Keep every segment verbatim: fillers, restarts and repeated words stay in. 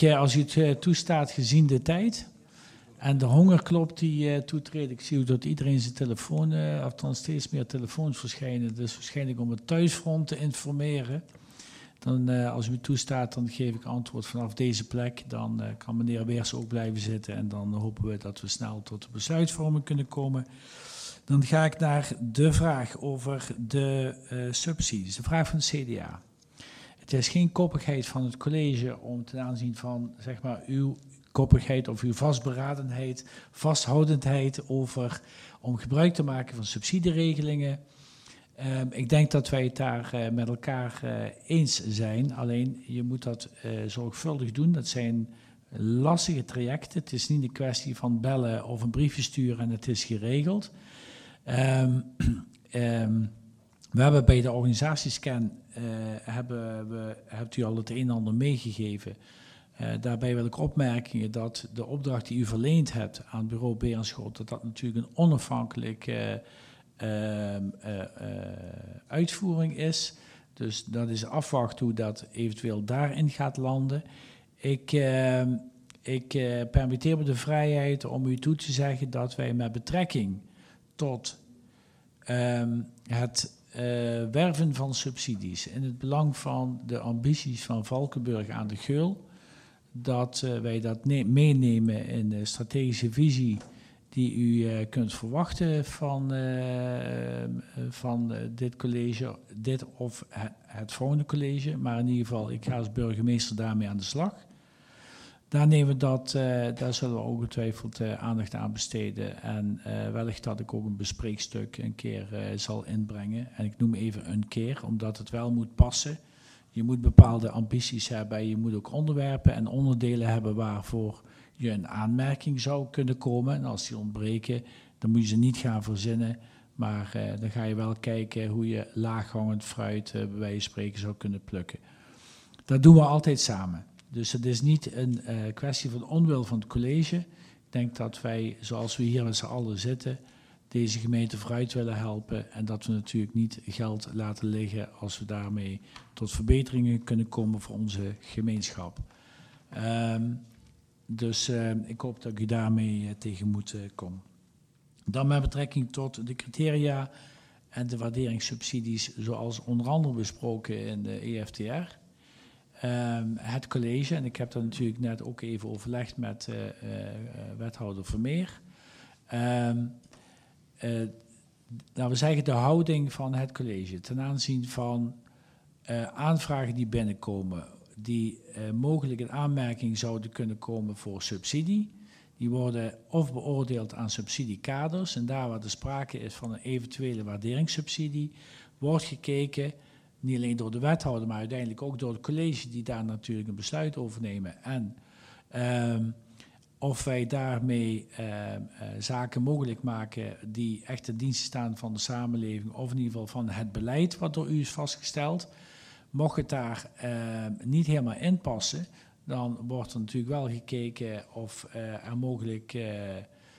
ik, uh, als u het uh, toestaat, gezien de tijd en de hongerklop die uh, toetreedt, ik zie ook dat iedereen zijn telefoon, uh, althans steeds meer telefoons verschijnen, dus waarschijnlijk om het thuisfront te informeren. Dan, uh, als u het toestaat, dan geef ik antwoord vanaf deze plek. Dan uh, kan meneer Weers ook blijven zitten en dan hopen we dat we snel tot de besluitvorming kunnen komen. Dan ga ik naar de vraag over de uh, subsidies, de vraag van de C D A. Het is geen koppigheid van het college om ten aanzien van, zeg maar, uw koppigheid of uw vastberadenheid, vasthoudendheid over om gebruik te maken van subsidieregelingen. Um, ik denk dat wij het daar uh, met elkaar uh, eens zijn. Alleen je moet dat uh, zorgvuldig doen. Dat zijn lastige trajecten. Het is niet een kwestie van bellen of een briefje sturen en het is geregeld. Um, um, we hebben bij de organisatiescan, uh, hebben we, hebt u al het een en ander meegegeven. Uh, daarbij wil ik opmerken dat de opdracht die u verleend hebt aan het bureau Berenschot, dat dat natuurlijk een onafhankelijk uh, uh, uh, uh, uitvoering is. Dus dat is afwachten hoe dat eventueel daarin gaat landen. Ik, uh, ik uh, permitteer me de vrijheid om u toe te zeggen dat wij met betrekking tot um, het uh, werven van subsidies in het belang van de ambities van Valkenburg aan de Geul, dat uh, wij dat meenemen in de strategische visie die u uh, kunt verwachten van, uh, van uh, dit college, dit of het, het volgende college. Maar in ieder geval, ik ga als burgemeester daarmee aan de slag. Daar nemen we dat, uh, daar zullen we ongetwijfeld uh, aandacht aan besteden. En uh, wellicht dat ik ook een bespreekstuk een keer uh, zal inbrengen. En ik noem even een keer, omdat het wel moet passen. Je moet bepaalde ambities hebben. Je moet ook onderwerpen en onderdelen hebben waarvoor je een aanmerking zou kunnen komen. En als die ontbreken, dan moet je ze niet gaan verzinnen. Maar uh, dan ga je wel kijken hoe je laaghangend fruit, uh, bij wijze van spreken, zou kunnen plukken. Dat doen we altijd samen. Dus het is niet een uh, kwestie van onwil van het college. Ik denk dat wij, zoals we hier met z'n allen zitten, deze gemeente vooruit willen helpen. En dat we natuurlijk niet geld laten liggen als we daarmee tot verbeteringen kunnen komen voor onze gemeenschap. Um, dus uh, ik hoop dat ik u daarmee uh, tegemoet uh, kom. Dan met betrekking tot de criteria en de waarderingssubsidies, zoals onder andere besproken in de E F T R. Um, het college, en ik heb dat natuurlijk net ook even overlegd met uh, uh, wethouder Vermeer. Um, uh, nou, we zeggen de houding van het college ten aanzien van uh, aanvragen die binnenkomen, die uh, mogelijk in aanmerking zouden kunnen komen voor subsidie. Die worden of beoordeeld aan subsidiekaders, en daar waar er sprake is van een eventuele waarderingssubsidie, wordt gekeken, niet alleen door de wethouder, maar uiteindelijk ook door het college, die daar natuurlijk een besluit over nemen. En um, of wij daarmee uh, uh, zaken mogelijk maken die echt ten dienste staan van de samenleving, of in ieder geval van het beleid wat door u is vastgesteld. Mocht het daar uh, niet helemaal in passen, dan wordt er natuurlijk wel gekeken of uh, er mogelijk uh, uh,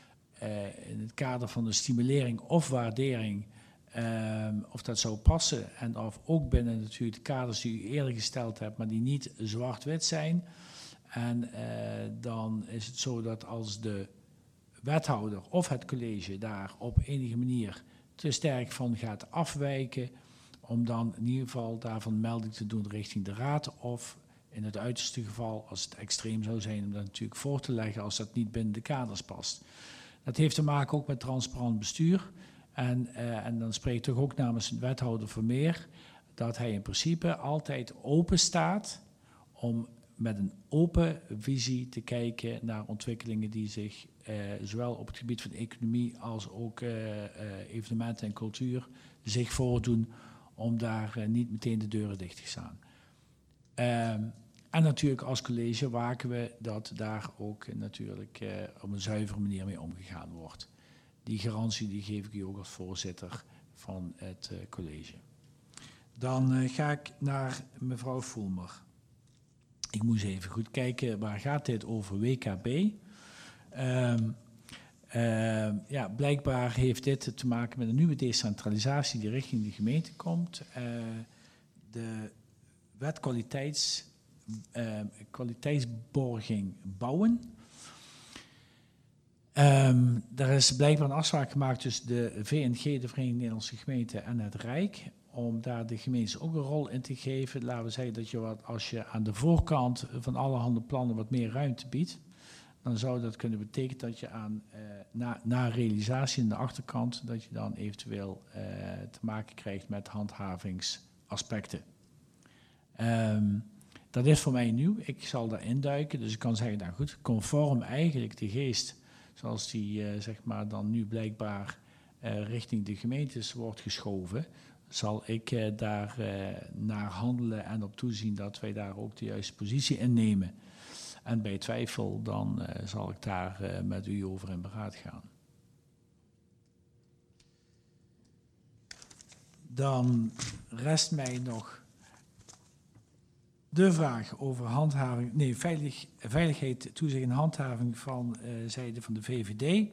in het kader van de stimulering of waardering, uh, of dat zou passen. En of ook binnen natuurlijk de kaders die u eerder gesteld hebt, maar die niet zwart-wit zijn. En uh, dan is het zo dat als de wethouder of het college daar op enige manier te sterk van gaat afwijken, om dan in ieder geval daarvan melding te doen richting de raad, of in het uiterste geval, als het extreem zou zijn, om dat natuurlijk voor te leggen als dat niet binnen de kaders past. Dat heeft te maken ook met transparant bestuur. En, uh, en dan spreek ik toch ook namens de wethouder Vermeer, dat hij in principe altijd open staat om met een open visie te kijken naar ontwikkelingen die zich uh, zowel op het gebied van economie als ook uh, uh, evenementen en cultuur zich voordoen, om daar uh, niet meteen de deuren dicht te staan. Um, en natuurlijk als college waken we dat daar ook uh, natuurlijk uh, op een zuivere manier mee omgegaan wordt. Die garantie die geef ik u ook als voorzitter van het uh, college. Dan uh, ga ik naar mevrouw Voelmer. Ik moest even goed kijken, waar gaat dit over? W K B. Um, uh, ja, blijkbaar heeft dit te maken met een nieuwe decentralisatie die richting de gemeente komt. Uh, de wet kwaliteits, uh, kwaliteitsborging bouwen. Um, er is blijkbaar een afspraak gemaakt tussen de V N G, de Vereniging Nederlandse Gemeenten, en het Rijk, om daar de gemeentes ook een rol in te geven. Laten we zeggen dat je wat, als je aan de voorkant van allerhande plannen wat meer ruimte biedt, dan zou dat kunnen betekenen dat je aan, uh, na, na realisatie aan de achterkant, dat je dan eventueel uh, te maken krijgt met handhavingsaspecten. Um, dat is voor mij nieuw. Ik zal daarin duiken, dus ik kan zeggen, nou goed, conform eigenlijk de geest zoals die uh, zeg maar dan nu blijkbaar uh, richting de gemeentes wordt geschoven, zal ik uh, daar uh, naar handelen en op toezien dat wij daar ook de juiste positie innemen. En bij twijfel dan uh, zal ik daar uh, met u over in beraad gaan. Dan rest mij nog de vraag over handhaving, nee, veilig, veiligheid, toezicht en handhaving van uh, zijde van de V V D.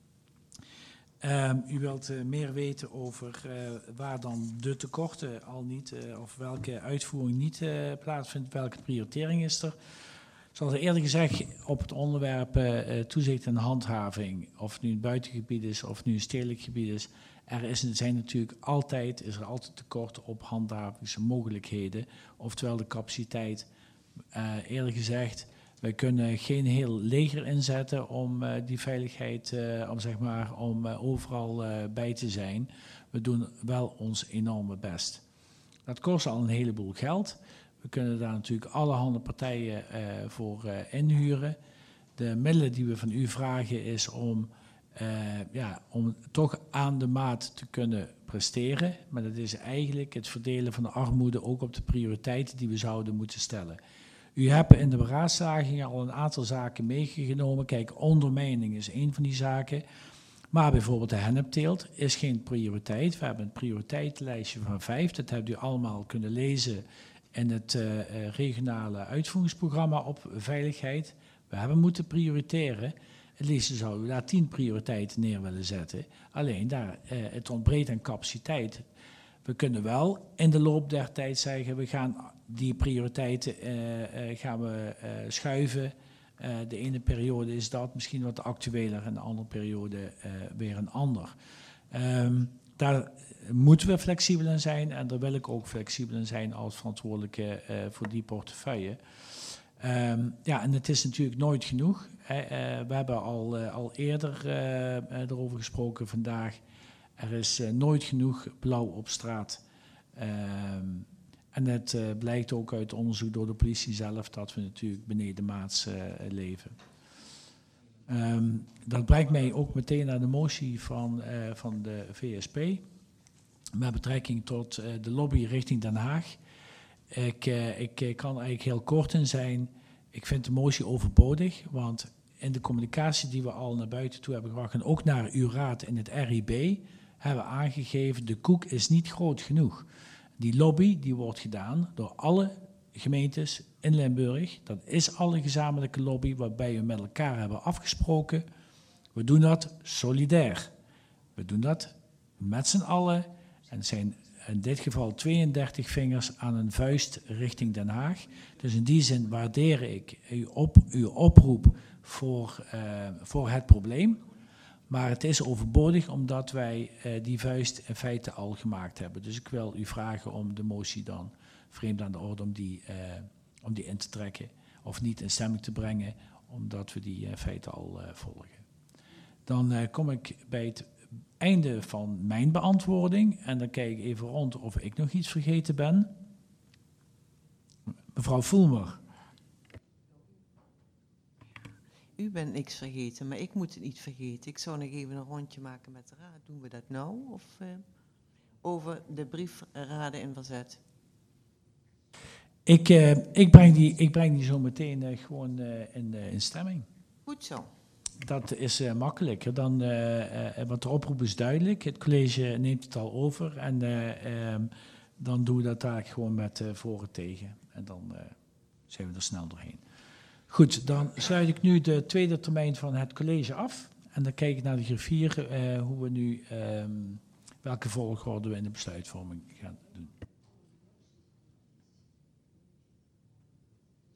Um, u wilt uh, meer weten over uh, waar dan de tekorten al niet, uh, of welke uitvoering niet uh, plaatsvindt, welke prioritering is er. Zoals eerder gezegd, op het onderwerp uh, toezicht en handhaving, of het nu een buitengebied is of nu een stedelijk gebied is, er is, zijn natuurlijk altijd, is er altijd tekort op handhavingsmogelijkheden, oftewel de capaciteit. Uh, eerder gezegd, wij kunnen geen heel leger inzetten om uh, die veiligheid, uh, om, zeg maar, om uh, overal uh, bij te zijn. We doen wel ons enorme best. Dat kost al een heleboel geld. We kunnen daar natuurlijk allerhande partijen uh, voor uh, inhuren. De middelen die we van u vragen is om, uh, ja, om toch aan de maat te kunnen presteren. Maar dat is eigenlijk het verdelen van de armoede ook op de prioriteiten die we zouden moeten stellen. U hebt in de beraadslagingen al een aantal zaken meegenomen. Kijk, ondermijning is één van die zaken. Maar bijvoorbeeld de hennepteelt is geen prioriteit. We hebben een prioriteitenlijstje van vijf. Dat hebt u allemaal kunnen lezen in het uh, regionale uitvoeringsprogramma op veiligheid. We hebben moeten prioriteren. Het liefst zouden we daar tien prioriteiten neer willen zetten. Alleen daar, uh, het ontbreekt aan capaciteit. We kunnen wel in de loop der tijd zeggen, we gaan die prioriteiten uh, uh, gaan we, uh, schuiven. Uh, de ene periode is dat misschien wat actueler en de andere periode uh, weer een ander. Um, daar moeten we flexibel in zijn en daar wil ik ook flexibel in zijn als verantwoordelijke uh, voor die portefeuille. Um, ja, en het is natuurlijk nooit genoeg. Uh, uh, we hebben al, uh, al eerder uh, erover gesproken vandaag. Er is uh, nooit genoeg blauw op straat. Um, en het uh, blijkt ook uit onderzoek door de politie zelf dat we natuurlijk benedenmaats uh, leven. Um, dat brengt mij ook meteen naar de motie van, uh, van de V S P. Met betrekking tot uh, de lobby richting Den Haag. Ik, uh, ik uh, kan eigenlijk heel kort in zijn. Ik vind de motie overbodig, want in de communicatie die we al naar buiten toe hebben gebracht en ook naar uw raad in het R I B, hebben we aangegeven, de koek is niet groot genoeg. Die lobby die wordt gedaan door alle gemeentes in Limburg. Dat is alle gezamenlijke lobby waarbij we met elkaar hebben afgesproken. We doen dat solidair. We doen dat met z'n allen. En het zijn in dit geval tweeëndertig vingers aan een vuist richting Den Haag. Dus in die zin waardeer ik uw, op, uw oproep voor, uh, voor het probleem. Maar het is overbodig omdat wij uh, die vuist in feite al gemaakt hebben. Dus ik wil u vragen om de motie dan vreemd aan de orde om die, uh, om die in te trekken. Of niet in stemming te brengen, omdat we die in feite al uh, volgen. Dan uh, kom ik bij het einde van mijn beantwoording. En dan kijk ik even rond of ik nog iets vergeten ben. Mevrouw Voelmer. U bent niks vergeten, maar ik moet het niet vergeten. Ik zou nog even een rondje maken met de raad. Doen we dat nou? Of uh, over de briefraden in verzet? Ik, uh, ik, breng, die, ik breng die zo meteen uh, gewoon uh, in, uh, in stemming. Goed zo. Dat is uh, makkelijker. Dan, uh, uh, want de oproep is duidelijk. Het college neemt het al over. En uh, um, dan doen we dat daar gewoon met uh, voor en tegen. En dan uh, zijn we er snel doorheen. Goed, dan sluit ik nu de tweede termijn van het college af. En dan kijk ik naar de griffier uh, hoe we nu, um, welke volgorde we in de besluitvorming gaan doen.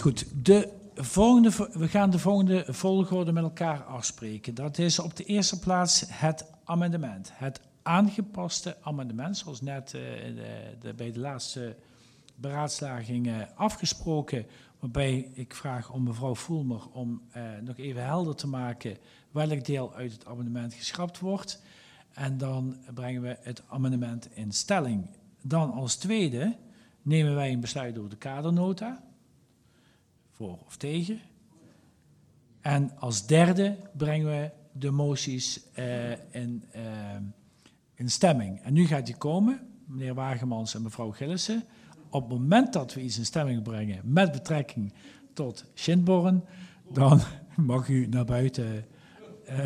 Goed, de volgende, we gaan de volgende volgorde met elkaar afspreken. Dat is op de eerste plaats het amendement. Het aangepaste amendement, zoals net uh, de, de, bij de laatste beraadslaging uh, afgesproken. Waarbij ik vraag om mevrouw Voelmer om uh, nog even helder te maken welk deel uit het amendement geschrapt wordt. En dan brengen we het amendement in stelling. Dan als tweede nemen wij een besluit over de kadernota. Voor of tegen. En als derde brengen we de moties uh, in, uh, in stemming. En nu gaat die komen, meneer Wagemans en mevrouw Gillissen. Op het moment dat we iets in stemming brengen met betrekking tot Schindborn, dan mag u naar buiten. Uh,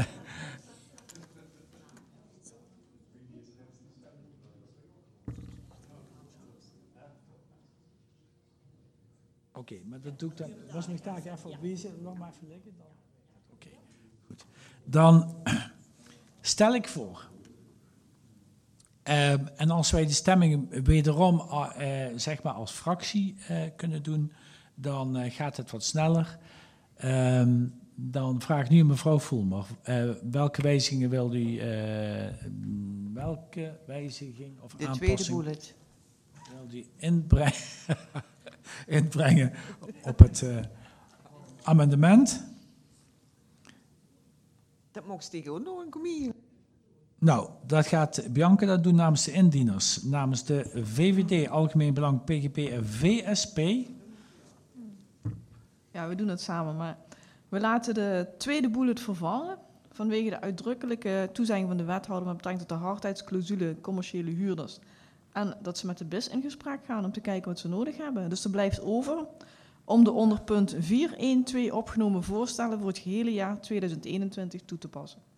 Oké, okay, maar dat doe ik dan. Was mijn taak even op wezen? Laat maar even liggen dan. Oké, okay, goed. Dan stel ik voor. Uh, en als wij de stemming wederom uh, zeg maar als fractie uh, kunnen doen, dan uh, gaat het wat sneller. Uh, dan vraag ik nu mevrouw Voelmer. Uh, welke wijzigingen wil u? Uh, welke wijziging of de aanpassing? De tweede bullet. Wil u inbrengen? inbrengen op het uh, amendement. Dat mocht ze tegen ook nog een commissie. Nou, dat gaat Bianca dat doen namens de indieners, namens de V V D, Algemeen Belang, P G P en V S P. Ja, we doen het samen, maar we laten de tweede bullet vervangen vanwege de uitdrukkelijke toezegging van de wethouder met betrekking tot de hardheidsclausule commerciële huurders. En dat ze met de B I S in gesprek gaan om te kijken wat ze nodig hebben. Dus er blijft over om de onder punt vier punt één punt twee opgenomen voorstellen voor het gehele jaar tweeduizend eenentwintig toe te passen.